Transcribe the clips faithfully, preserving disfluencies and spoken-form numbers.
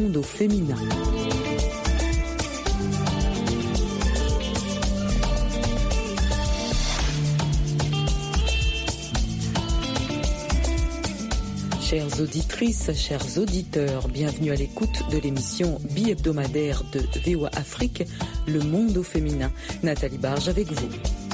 monde au féminin. Chères auditrices, chers auditeurs, bienvenue à l'écoute de l'émission bi-hebdomadaire de V O A Afrique, Le Monde au féminin. Nathalie Barge avec vous.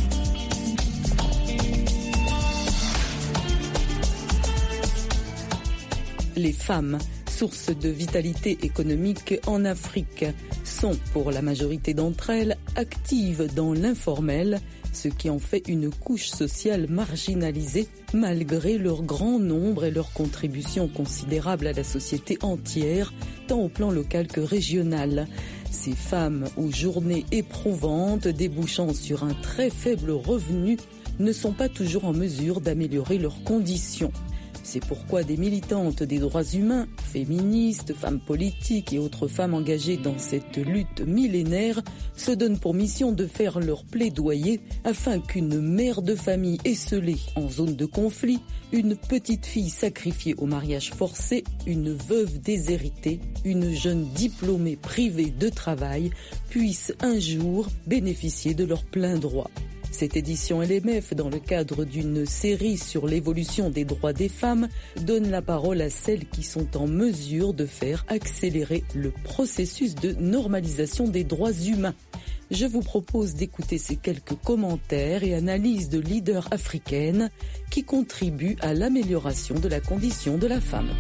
Les femmes, source de vitalité économique en Afrique, sont pour la majorité d'entre elles actives dans l'informel, ce qui en fait une couche sociale marginalisée malgré leur grand nombre et leur contribution considérable à la société entière, tant au plan local que régional. Ces femmes aux journées éprouvantes débouchant sur un très faible revenu ne sont pas toujours en mesure d'améliorer leurs conditions. C'est pourquoi des militantes des droits humains, féministes, femmes politiques et autres femmes engagées dans cette lutte millénaire se donnent pour mission de faire leur plaidoyer afin qu'une mère de famille esseulée en zone de conflit, une petite fille sacrifiée au mariage forcé, une veuve déshéritée, une jeune diplômée privée de travail puissent un jour bénéficier de leurs pleins droits. Cette édition L M F, dans le cadre d'une série sur l'évolution des droits des femmes, donne la parole à celles qui sont en mesure de faire accélérer le processus de normalisation des droits humains. Je vous propose d'écouter ces quelques commentaires et analyses de leaders africaines qui contribuent à l'amélioration de la condition de la femme.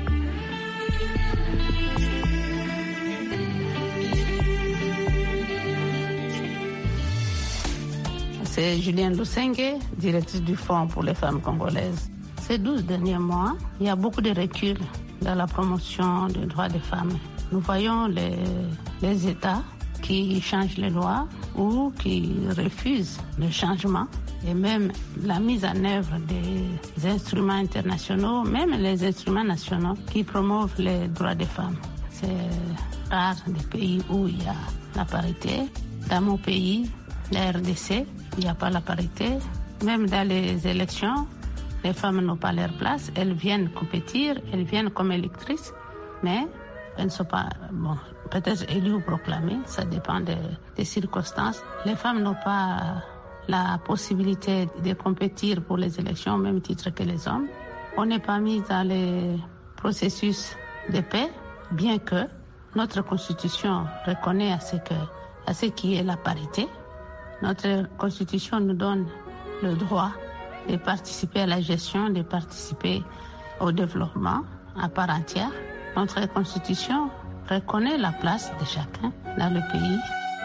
C'est Julienne Lusenge, directrice du Fonds pour les femmes congolaises. Ces douze derniers mois, il y a beaucoup de recul dans la promotion des droits des femmes. Nous voyons les, les États qui changent les lois ou qui refusent le changement et même la mise en œuvre des instruments internationaux, même les instruments nationaux qui promouvent les droits des femmes. C'est rare des pays où il y a la parité. Dans mon pays, la R D C, il n'y a pas la parité. Même dans les élections, les femmes n'ont pas leur place. Elles viennent compétir, elles viennent comme électrices, mais elles ne sont pas, bon, peut-être élues ou proclamées, ça dépend de, des circonstances. Les femmes n'ont pas la possibilité de compétir pour les élections au même titre que les hommes. On n'est pas mis dans les processus de paix, bien que notre Constitution reconnaît à ce, que, à ce qui est la parité. Notre Constitution nous donne le droit de participer à la gestion, de participer au développement à part entière. Notre Constitution reconnaît la place de chacun dans le pays.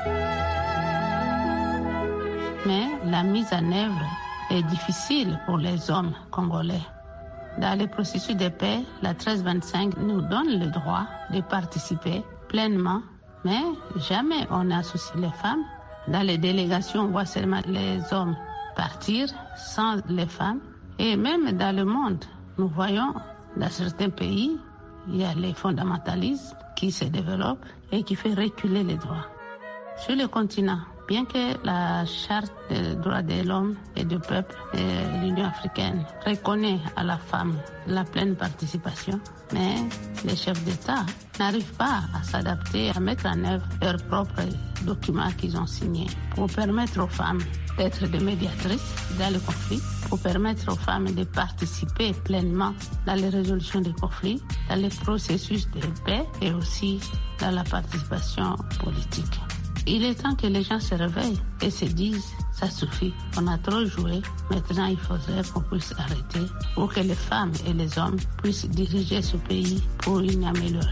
Mais la mise en œuvre est difficile pour les hommes congolais. Dans le processus de paix, la treize vingt-cinq nous donne le droit de participer pleinement, mais jamais on n'associe les femmes. Dans les délégations, on voit seulement les hommes partir sans les femmes. Et même dans le monde, nous voyons dans certains pays, il y a les fondamentalismes qui se développent et qui fait reculer les droits. Sur le continent, bien que la Charte des droits de l'homme et du peuple de l'Union africaine reconnaît à la femme la pleine participation, mais les chefs d'État n'arrivent pas à s'adapter, à mettre en œuvre leurs propres documents qu'ils ont signés pour permettre aux femmes d'être des médiatrices dans le conflit, pour permettre aux femmes de participer pleinement dans les résolutions des conflits, dans les processus de paix et aussi dans la participation politique. Il est temps que les gens se réveillent et se disent « ça suffit, on a trop joué, maintenant il faudrait qu'on puisse arrêter pour que les femmes et les hommes puissent diriger ce pays pour une amélioration ».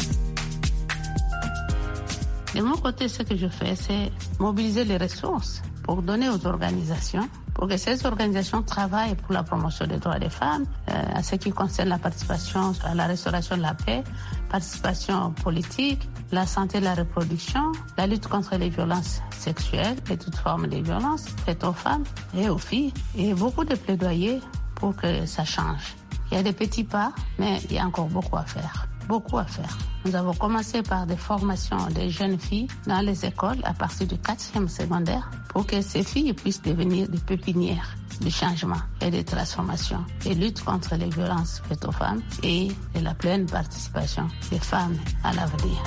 De mon côté, ce que je fais, c'est mobiliser les ressources pour donner aux organisations, pour que ces organisations travaillent pour la promotion des droits des femmes, euh, à ce qui concerne la participation à la restauration de la paix, participation politique, la santé de la reproduction, la lutte contre les violences sexuelles et toutes formes de violences faites aux femmes et aux filles, et beaucoup de plaidoyer pour que ça change. Il y a des petits pas, mais il y a encore beaucoup à faire. beaucoup à faire. Nous avons commencé par des formations des jeunes filles dans les écoles à partir du quatrième secondaire pour que ces filles puissent devenir des pépinières de changement et de transformation et lutte contre les violences faites aux femmes et de la pleine participation des femmes à l'avenir.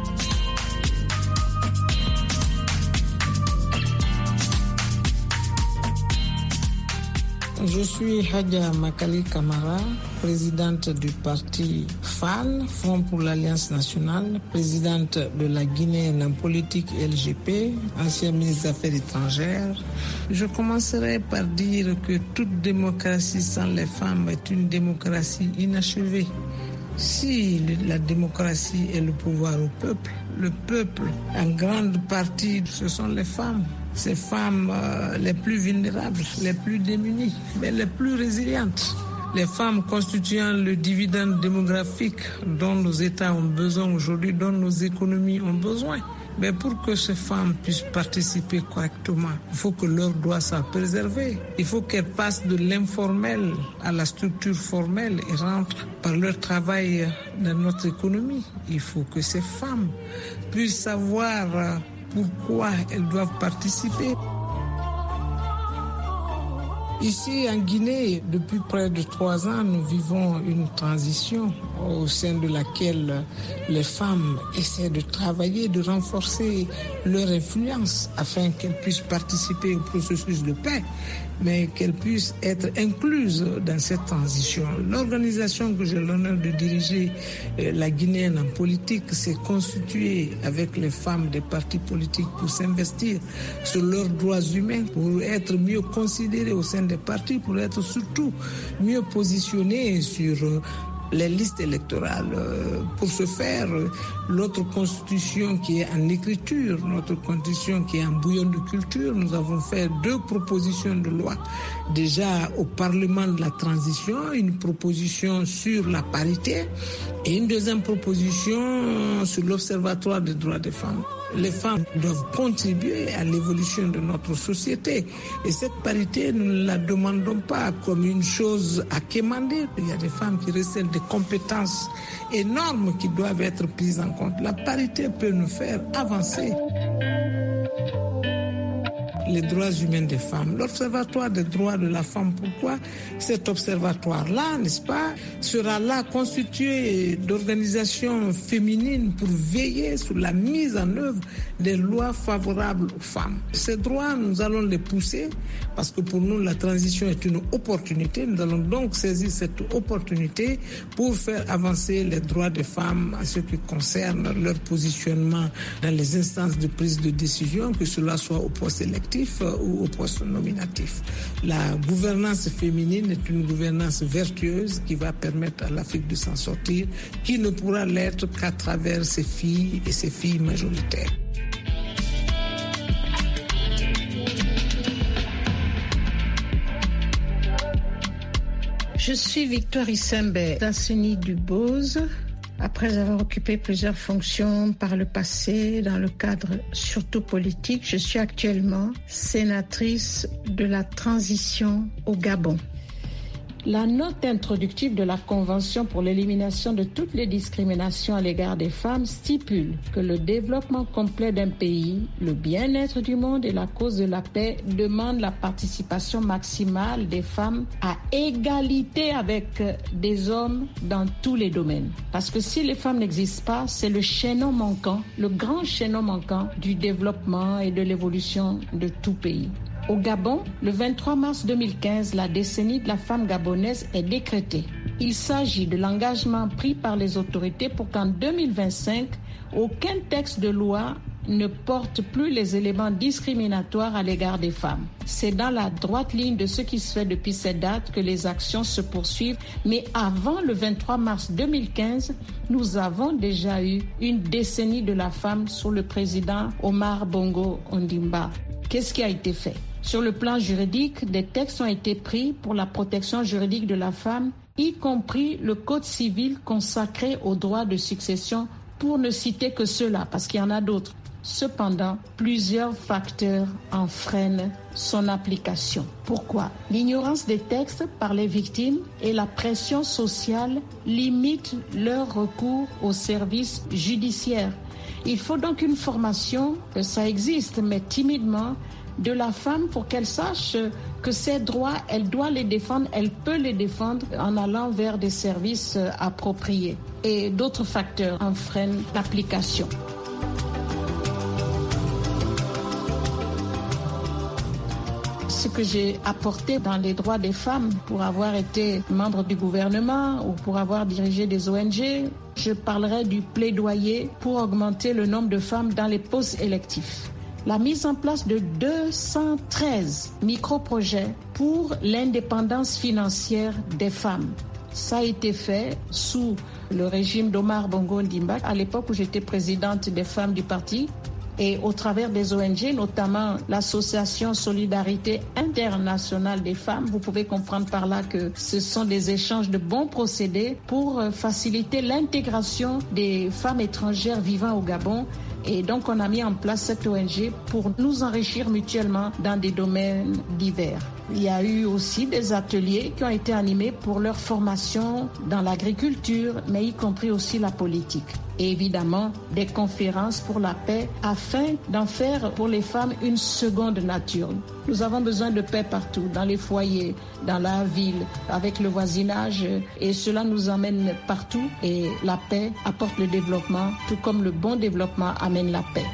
Je suis Hadja Makali Kamara, présidente du parti F A N, Front pour l'Alliance nationale, présidente de la Guinéenne en politique L G P, ancienne ministre des Affaires étrangères. Je commencerai par dire que toute démocratie sans les femmes est une démocratie inachevée. Si la démocratie est le pouvoir au peuple, le peuple, en grande partie, ce sont les femmes. Ces femmes euh, les plus vulnérables, les plus démunies, mais les plus résilientes. Les femmes constituant le dividende démographique dont nos États ont besoin aujourd'hui, dont nos économies ont besoin. Mais pour que ces femmes puissent participer correctement, il faut que leurs droits soient préservés. Il faut qu'elles passent de l'informel à la structure formelle et rentrent par leur travail dans notre économie. Il faut que ces femmes puissent savoir pourquoi elles doivent participer. Ici, en Guinée, depuis près de trois ans, nous vivons une transition au sein de laquelle les femmes essaient de travailler, de renforcer leur influence afin qu'elles puissent participer au processus de paix, mais qu'elles puissent être incluses dans cette transition. L'organisation que j'ai l'honneur de diriger, la Guinéenne en politique, s'est constituée avec les femmes des partis politiques pour s'investir sur leurs droits humains, pour être mieux considérées au sein des partis, pour être surtout mieux positionnés sur les listes électorales. Pour ce faire, notre constitution qui est en écriture, notre constitution qui est en bouillon de culture, nous avons fait deux propositions de loi. Déjà au Parlement de la transition, une proposition sur la parité et une deuxième proposition sur l'Observatoire des droits des femmes. Les femmes doivent contribuer à l'évolution de notre société. Et cette parité, nous ne la demandons pas comme une chose à quémander. Il y a des femmes qui recèlent des compétences énormes qui doivent être prises en compte. La parité peut nous faire avancer les droits humains des femmes. L'Observatoire des droits de la femme, pourquoi cet observatoire-là, n'est-ce pas, sera là constitué d'organisations féminines pour veiller sur la mise en œuvre des lois favorables aux femmes. Ces droits, nous allons les pousser parce que pour nous, la transition est une opportunité. Nous allons donc saisir cette opportunité pour faire avancer les droits des femmes en ce qui concerne leur positionnement dans les instances de prise de décision, que cela soit au poste électif ou au poste nominatif. La gouvernance féminine est une gouvernance vertueuse qui va permettre à l'Afrique de s'en sortir, qui ne pourra l'être qu'à travers ses filles et ses filles majoritaires. Je suis Victoire Issembe d'Asseni Dubose. Après avoir occupé plusieurs fonctions par le passé dans le cadre surtout politique, je suis actuellement sénatrice de la transition au Gabon. La note introductive de la Convention pour l'élimination de toutes les discriminations à l'égard des femmes stipule que le développement complet d'un pays, le bien-être du monde et la cause de la paix demandent la participation maximale des femmes à égalité avec des hommes dans tous les domaines. Parce que si les femmes n'existent pas, c'est le chaînon manquant, le grand chaînon manquant du développement et de l'évolution de tout pays. Au Gabon, le vingt-trois mars deux mille quinze, la décennie de la femme gabonaise est décrétée. Il s'agit de l'engagement pris par les autorités pour qu'en deux mille vingt-cinq, aucun texte de loi ne porte plus les éléments discriminatoires à l'égard des femmes. C'est dans la droite ligne de ce qui se fait depuis cette date que les actions se poursuivent. Mais avant le vingt-trois mars deux mille quinze, nous avons déjà eu une décennie de la femme sous le président Omar Bongo Ondimba. Qu'est-ce qui a été fait ? Sur le plan juridique, des textes ont été pris pour la protection juridique de la femme, y compris le Code civil consacré aux droits de succession, pour ne citer que ceux-là, parce qu'il y en a d'autres. Cependant, plusieurs facteurs en freinent son application. Pourquoi? L'ignorance des textes par les victimes et la pression sociale limitent leur recours aux services judiciaires. Il faut donc une formation, ça existe, mais timidement, de la femme pour qu'elle sache que ses droits, elle doit les défendre, elle peut les défendre en allant vers des services appropriés. Et d'autres facteurs en freinent l'application. Ce que j'ai apporté dans les droits des femmes pour avoir été membre du gouvernement ou pour avoir dirigé des O N G, je parlerai du plaidoyer pour augmenter le nombre de femmes dans les postes électifs. La mise en place de deux cent treize micro-projets pour l'indépendance financière des femmes. Ça a été fait sous le régime d'Omar Bongo Ndimba, à l'époque où j'étais présidente des femmes du parti. Et au travers des O N G, notamment l'Association Solidarité Internationale des Femmes, vous pouvez comprendre par là que ce sont des échanges de bons procédés pour faciliter l'intégration des femmes étrangères vivant au Gabon. Et donc on a mis en place cette O N G pour nous enrichir mutuellement dans des domaines divers. Il y a eu aussi des ateliers qui ont été animés pour leur formation dans l'agriculture, mais y compris aussi la politique. Et évidemment, des conférences pour la paix afin d'en faire pour les femmes une seconde nature. Nous avons besoin de paix partout, dans les foyers, dans la ville, avec le voisinage, et cela nous emmène partout. Et la paix apporte le développement, tout comme le bon développement amène la paix.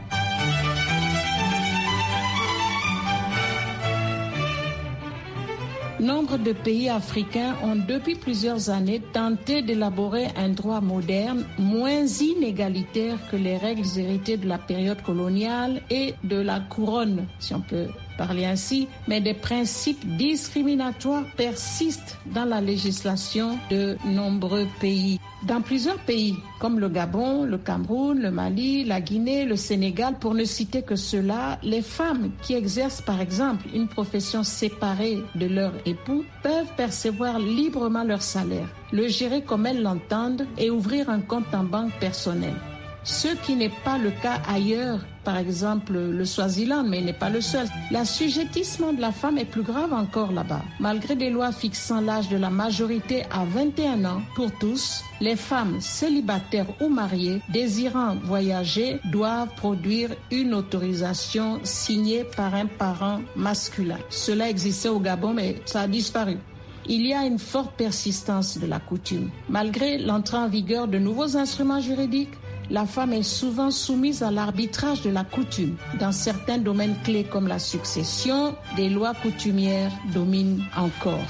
Nombre de pays africains ont depuis plusieurs années tenté d'élaborer un droit moderne moins inégalitaire que les règles héritées de la période coloniale et de la couronne, si on peut parler ainsi, mais des principes discriminatoires persistent dans la législation de nombreux pays. Dans plusieurs pays, comme le Gabon, le Cameroun, le Mali, la Guinée, le Sénégal, pour ne citer que ceux-là, les femmes qui exercent par exemple une profession séparée de leur époux peuvent percevoir librement leur salaire, le gérer comme elles l'entendent et ouvrir un compte en banque personnel. Ce qui n'est pas le cas ailleurs, par exemple le Swaziland, mais il n'est pas le seul. L'assujettissement de la femme est plus grave encore là-bas. Malgré des lois fixant l'âge de la majorité à vingt et un ans pour tous, les femmes célibataires ou mariées désirant voyager doivent produire une autorisation signée par un parent masculin. Cela existait au Gabon, mais ça a disparu. Il y a une forte persistance de la coutume. Malgré l'entrée en vigueur de nouveaux instruments juridiques, la femme est souvent soumise à l'arbitrage de la coutume. Dans certains domaines clés comme la succession, des lois coutumières dominent encore.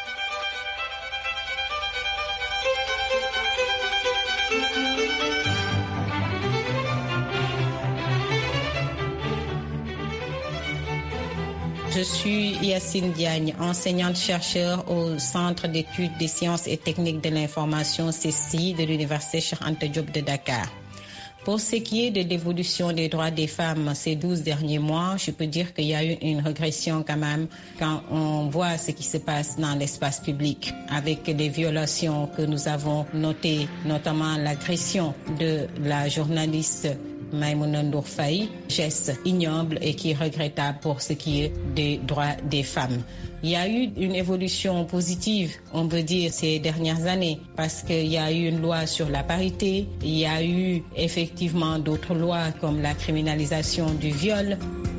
Je suis Yacine Diagne, enseignante-chercheur au Centre d'études des sciences et techniques de l'information C S I de l'Université Cheikh Anta Diop de Dakar. Pour ce qui est de l'évolution des droits des femmes ces douze derniers mois, je peux dire qu'il y a eu une régression quand même quand on voit ce qui se passe dans l'espace public avec les violations que nous avons notées, notamment l'agression de la journaliste Maïmouna Ndour Faye, geste ignoble et qui est regrettable pour ce qui est des droits des femmes. Il y a eu une évolution positive, on peut dire, ces dernières années, parce qu'il y a eu une loi sur la parité, il y a eu effectivement d'autres lois comme la criminalisation du viol.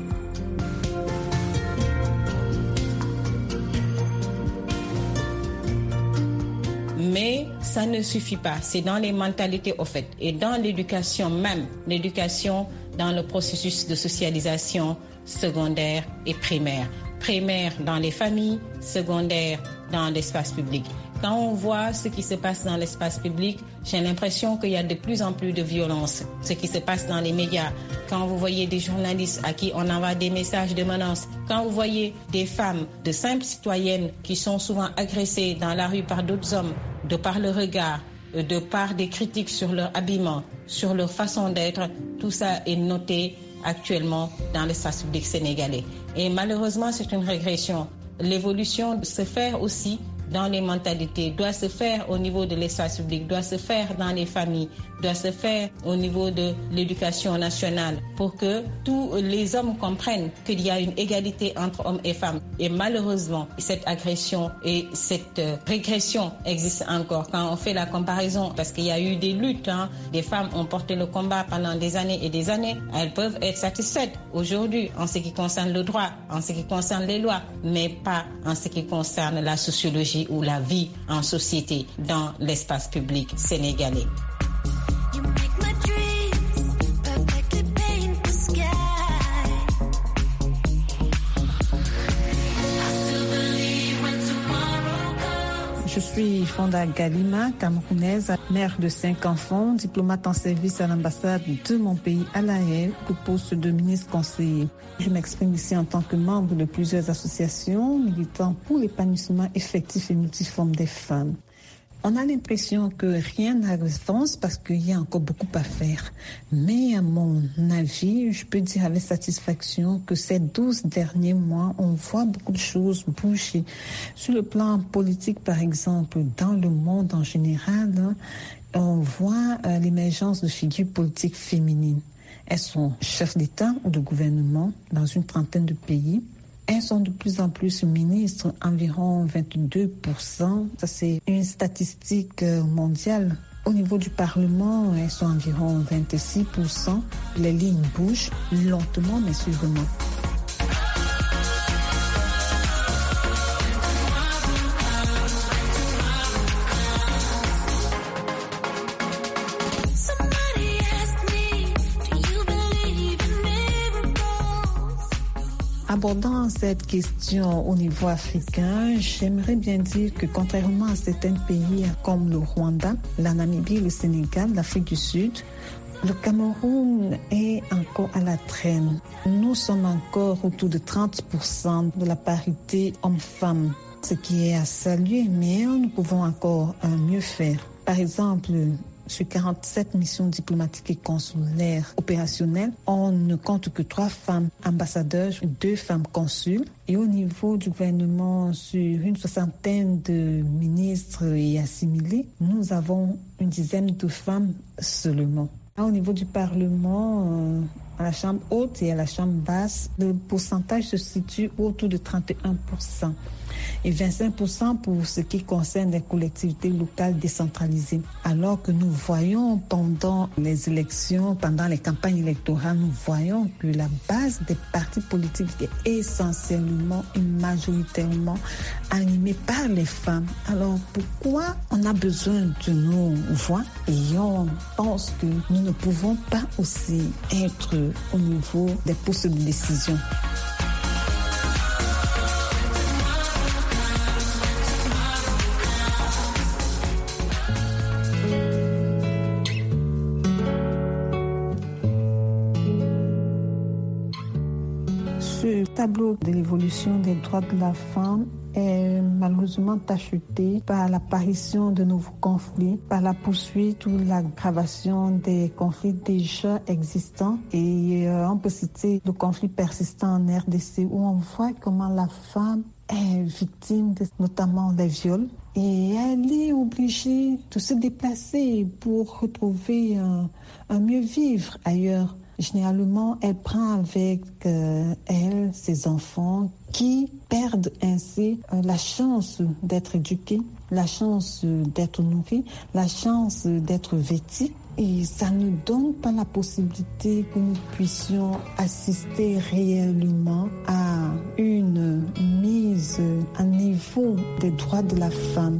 Mais ça ne suffit pas. C'est dans les mentalités au fait et dans l'éducation même, l'éducation dans le processus de socialisation secondaire et primaire. Primaire dans les familles, secondaire dans l'espace public. Quand on voit ce qui se passe dans l'espace public, j'ai l'impression qu'il y a de plus en plus de violence. Ce qui se passe dans les médias, quand vous voyez des journalistes à qui on envoie des messages de menaces, quand vous voyez des femmes, de simples citoyennes qui sont souvent agressées dans la rue par d'autres hommes, de par le regard, de par des critiques sur leur habillement, sur leur façon d'être, tout ça est noté actuellement dans l'espace public sénégalais. Et malheureusement, c'est une régression. L'évolution se fait aussi dans les mentalités, doit se faire au niveau de l'espace public, doit se faire dans les familles, doit se faire au niveau de l'éducation nationale pour que tous les hommes comprennent qu'il y a une égalité entre hommes et femmes. Et malheureusement, cette agression et cette régression existent encore. Quand on fait la comparaison, parce qu'il y a eu des luttes, hein, des femmes ont porté le combat pendant des années et des années, elles peuvent être satisfaites aujourd'hui en ce qui concerne le droit, en ce qui concerne les lois, mais pas en ce qui concerne la sociologie ou la vie en société dans l'espace public sénégalais. Je suis Fonda Galima, camerounaise, mère de cinq enfants, diplomate en service à l'ambassade de mon pays à La Haye, au poste de ministre conseiller. Je m'exprime ici en tant que membre de plusieurs associations militant pour l'épanouissement effectif et multiforme des femmes. On a l'impression que rien n'avance parce qu'il y a encore beaucoup à faire. Mais à mon avis, je peux dire avec satisfaction que ces douze derniers mois, on voit beaucoup de choses bouger. Sur le plan politique, par exemple, dans le monde en général, on voit euh, l'émergence de figures politiques féminines. Elles sont chefs d'État ou de gouvernement dans une trentaine de pays. Elles sont de plus en plus ministres, environ vingt-deux pour cent. Ça, c'est une statistique mondiale. Au niveau du Parlement, elles sont environ vingt-six pour cent. Les lignes bougent lentement mais sûrement. Abordant cette question au niveau africain, j'aimerais bien dire que contrairement à certains pays comme le Rwanda, la Namibie, le Sénégal, l'Afrique du Sud, le Cameroun est encore à la traîne. Nous sommes encore autour de trente pour cent de la parité homme-femme, ce qui est à saluer, mais nous pouvons encore mieux faire. Par exemple, sur quarante-sept missions diplomatiques et consulaires opérationnelles, on ne compte que trois femmes ambassadeurs, deux femmes consuls. Et au niveau du gouvernement, sur une soixantaine de ministres et assimilés, nous avons une dizaine de femmes seulement. Au niveau du Parlement, euh, à la Chambre haute et à la Chambre basse, le pourcentage se situe autour de trente et un pour cent. Et vingt-cinq pour cent pour ce qui concerne les collectivités locales décentralisées. Alors que nous voyons pendant les élections, pendant les campagnes électorales, nous voyons que la base des partis politiques est essentiellement et majoritairement animée par les femmes. Alors pourquoi on a besoin de nos voix et on pense que nous ne pouvons pas aussi être au niveau des postes de décision? Ce tableau de l'évolution des droits de la femme est malheureusement tacheté par l'apparition de nouveaux conflits, par la poursuite ou l'aggravation des conflits déjà existants. Et euh, on peut citer le conflit persistant en R D C où on voit comment la femme est victime de notamment des viols. Et elle est obligée de se déplacer pour retrouver un, un mieux vivre ailleurs. Généralement, elle prend avec euh, elle ses enfants qui perdent ainsi euh, la chance d'être éduqués, la chance d'être nourris, la chance d'être vêtus. Et ça ne donne pas la possibilité que nous puissions assister réellement à une mise à niveau des droits de la femme.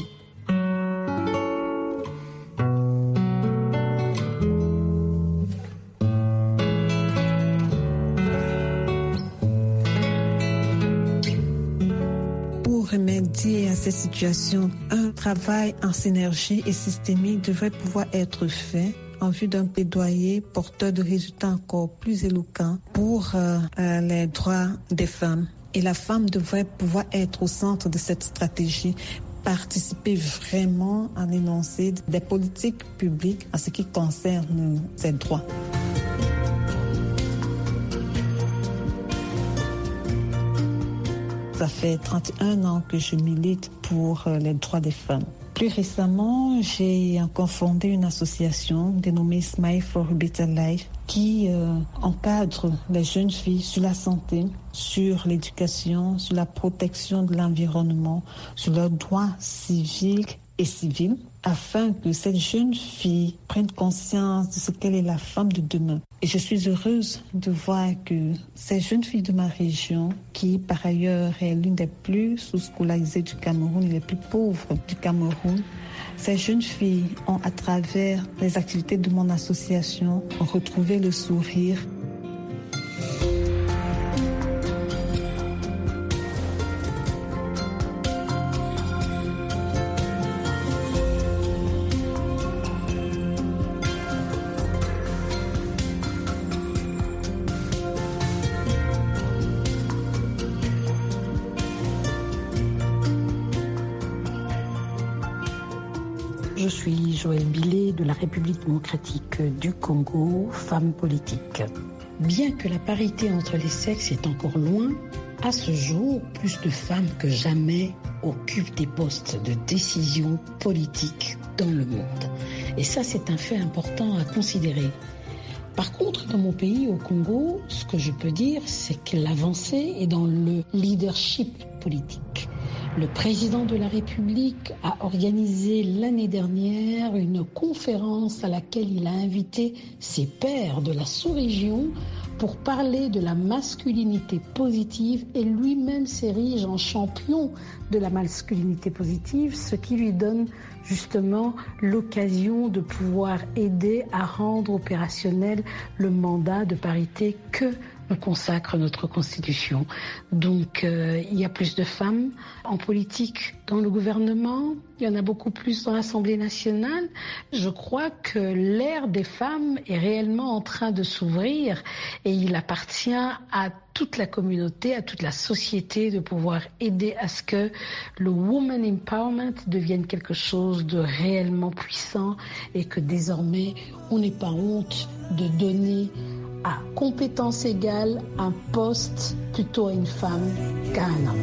Remédier à cette situation, un travail en synergie et systémique devrait pouvoir être fait en vue d'un plaidoyer porteur de résultats encore plus éloquents pour euh, euh, les droits des femmes. Et la femme devrait pouvoir être au centre de cette stratégie, participer vraiment à l'énoncé des politiques publiques en ce qui concerne ces droits. Ça fait trente et un ans que je milite pour les droits des femmes. Plus récemment, j'ai encore fondé une association dénommée Smile for a Better Life qui euh, encadre les jeunes filles sur la santé, sur l'éducation, sur la protection de l'environnement, sur leurs droits civiques et civils, afin que cette jeune fille prenne conscience de ce qu'elle est la femme de demain. Et je suis heureuse de voir que ces jeunes filles de ma région, qui par ailleurs est l'une des plus sous-scolarisées du Cameroun et les plus pauvres du Cameroun, ces jeunes filles ont, à travers les activités de mon association, retrouvé le sourire. Je suis Joëlle Billet de la République démocratique du Congo, femme politique. Bien que la parité entre les sexes est encore loin, à ce jour, plus de femmes que jamais occupent des postes de décision politique dans le monde. Et ça, c'est un fait important à considérer. Par contre, dans mon pays, au Congo, ce que je peux dire, c'est que l'avancée est dans le leadership politique. Le président de la République a organisé l'année dernière une conférence à laquelle il a invité ses pairs de la sous-région pour parler de la masculinité positive et lui-même s'érige en champion de la masculinité positive, ce qui lui donne justement l'occasion de pouvoir aider à rendre opérationnel le mandat de parité que consacre notre Constitution. Donc, euh, il y a plus de femmes en politique dans le gouvernement, il y en a beaucoup plus dans l'Assemblée nationale. Je crois que l'ère des femmes est réellement en train de s'ouvrir et il appartient à toute la communauté, à toute la société de pouvoir aider à ce que le Woman Empowerment devienne quelque chose de réellement puissant et que désormais, on n'ait pas honte de donner à compétence égale un poste plutôt à une femme qu'à un homme.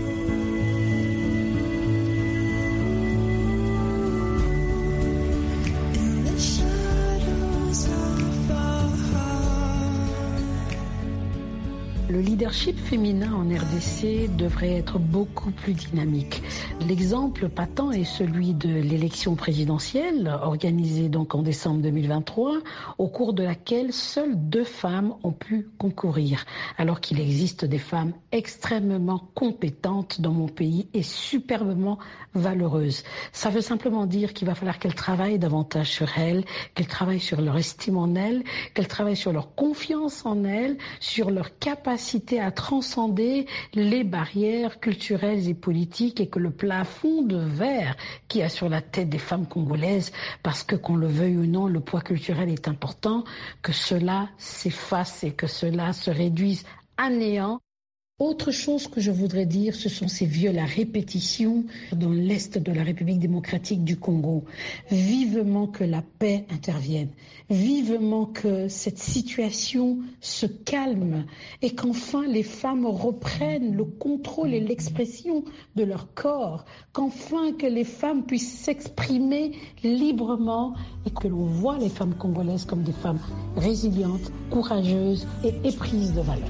Le leadership féminin en R D C devrait être beaucoup plus dynamique. L'exemple patent est celui de l'élection présidentielle organisée donc en décembre deux mille vingt-trois, au cours de laquelle seules deux femmes ont pu concourir, alors qu'il existe des femmes extrêmement compétentes dans mon pays et superbement valeureuses. Ça veut simplement dire qu'il va falloir qu'elles travaillent davantage sur elles, qu'elles travaillent sur leur estime en elles, qu'elles travaillent sur leur confiance en elles, sur leur capacité à transcender les barrières culturelles et politiques et que le plafond de verre qu'il y a sur la tête des femmes congolaises, parce que qu'on le veuille ou non, le poids culturel est important, que cela s'efface et que cela se réduise à néant. Autre chose que je voudrais dire, ce sont ces viols à répétition dans l'est de la République démocratique du Congo. Vivement que la paix intervienne, vivement que cette situation se calme et qu'enfin les femmes reprennent le contrôle et l'expression de leur corps, qu'enfin que les femmes puissent s'exprimer librement et que l'on voit les femmes congolaises comme des femmes résilientes, courageuses et éprises de valeurs.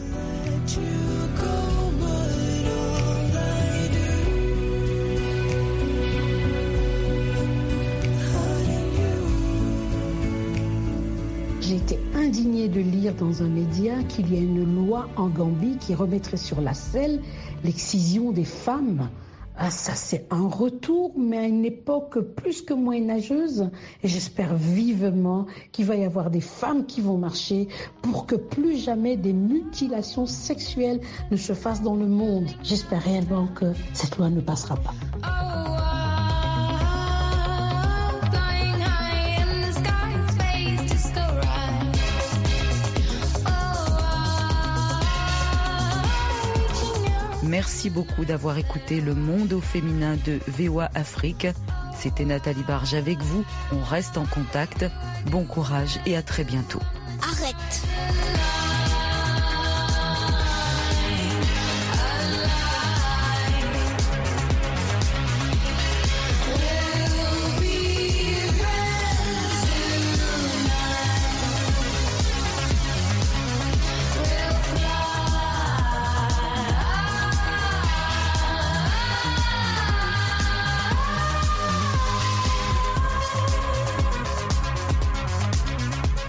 J'ai été indignée de lire dans un média qu'il y a une loi en Gambie qui remettrait sur la selle l'excision des femmes. Ah, ça c'est un retour, mais à une époque plus que moyenâgeuse. Et j'espère vivement qu'il va y avoir des femmes qui vont marcher pour que plus jamais des mutilations sexuelles ne se fassent dans le monde. J'espère réellement que cette loi ne passera pas. Merci beaucoup d'avoir écouté Le Monde au féminin de V O A Afrique. C'était Nathalie Barge avec vous. On reste en contact. Bon courage et à très bientôt. Arrête.